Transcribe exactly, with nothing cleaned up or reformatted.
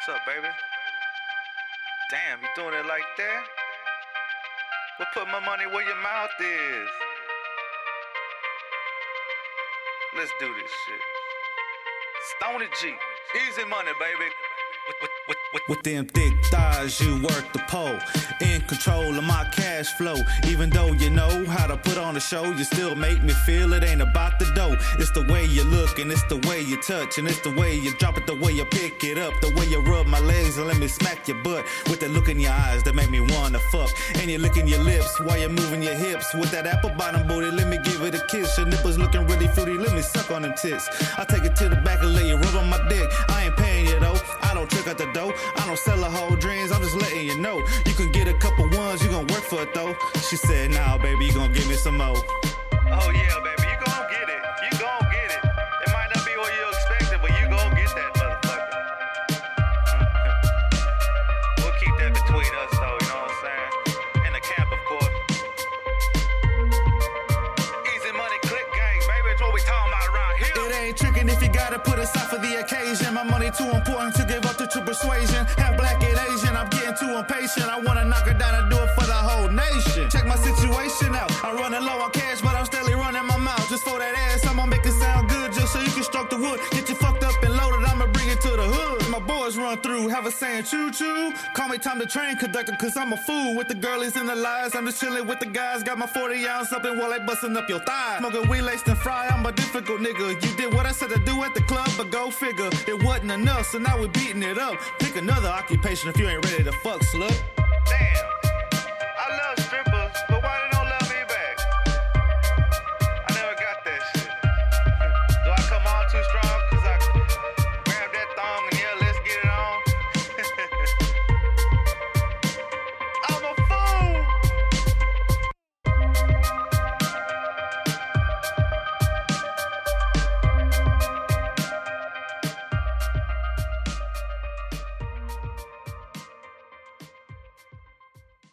What's up, baby? Damn, you doing it like that? Well, put my money where your mouth is. Let's do this shit. Stoney G. Easy money, baby. With, with, with, with. With them thick thighs, you work the pole. In control of my cash flow. Even though you know how to put on a show, you still make me feel it ain't about the dough. It's the way you look and it's the way you touch. And it's the way you drop it, the way you pick it up. The way you rub my legs and let me smack your butt. With the look in your eyes that make me wanna fuck. And you're licking your lips while you're moving your hips. With that apple bottom booty, let me give it a kiss. Your nipples looking really fruity, let me suck on them tits. I take it to the back and lay you rub on my dick. I ain't paying you though, I don't trick out the dough. I don't sell a whole dreams, I'm just letting you know. You can get a couple ones, you gon' work for it though. She said, nah, baby, you gon' give me some more. Oh yeah, baby, you gon' get it. You gon' get it. It might not be what you expected, but you gon' get that motherfucker. We'll keep that between us though, you know what I'm saying? In the camp, of course. Easy money, click gang, baby, it's what we talking about around here. It ain't tricking if you gotta put aside for the occasion. My money too important to give up to true persuasion. Half black and Asian, I'm getting too impatient. I wanna knock her down and do it for the whole nation. Check my situation out. I'm running low on cash, but I'm steadily running my mouth. Just for that ass, I'ma make it sound good just so you can stroke the wood. Get you fucked up and loaded, I'ma bring it to the hood. My boys run through, have a saying choo-choo. Call me Tom the Train Conductor, cause I'm a fool. With the girlies and the lies, I'm just chilling with the guys. Got my forty ounce up and while they busting up your thighs. Smoking weed laced and fry, I'm a difficult nigga. You did what I said to do at the club, but go figure. It wasn't enough, so now we're beating it up. Pick another occupation if you ain't ready to fuck, slut.